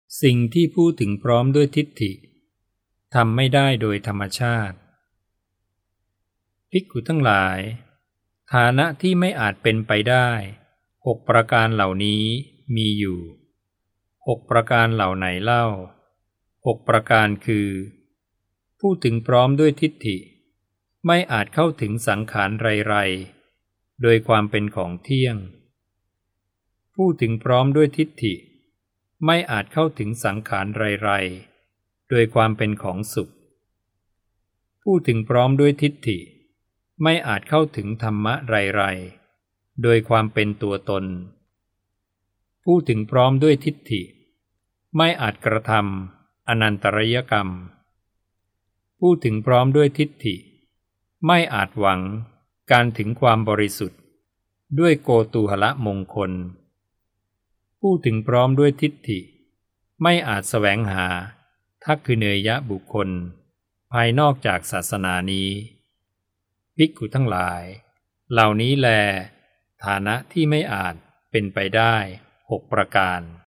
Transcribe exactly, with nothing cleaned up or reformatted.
สิ่งที่พูดถึงพร้อมด้วยทิฏฐิทำไม่ได้โดยธรรมชาติภิกขุทั้งหลายฐานะที่ไม่อาจเป็นไปได้หกประการเหล่านี้มีอยู่หกประการเหล่าไหนเล่าหกประการคือพูดถึงพร้อมด้วยทิฏฐิไม่อาจเข้าถึงสังขารไรๆโดยความเป็นของเที่ยงพูดถึงพร้อมด้วยทิฏฐิไม่อาจเข้าถึงสังขารไรๆโดยความเป็นของสุขพูดถึงพร้อมด้วยทิฏฐิไม่อาจเข้าถึงธรรมะไรๆโดยความเป็นตัวตนพูดถึงพร้อมด้วยทิฏฐิไม่อาจกระทำอนันตริยกรรมพูดถึงพร้อมด้วยทิฏฐิไม่อาจหวังการถึงความบริสุทธิ์ด้วยโกตูหละมงคลพูดถึงพร้อมด้วยทิฏฐิไม่อาจแสวงหาทักขิเนยบุคคลภายนอกจากศาสนานี้ภิกขุทั้งหลายเหล่านี้แลฐานะที่ไม่อาจเป็นไปได้หกประการ